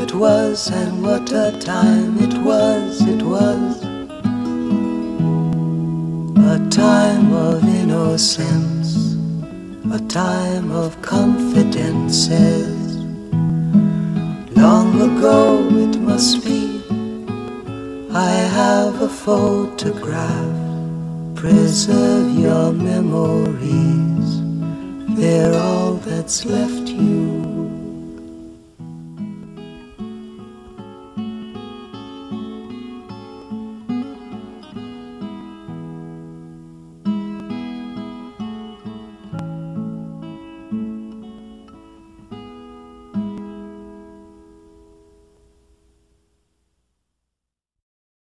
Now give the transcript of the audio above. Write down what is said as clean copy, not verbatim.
it was, and what a time it was, it was. A time of innocence, a time of confidences. Long ago it must be, I have a photograph. Preserve your memories, they're all that's left you.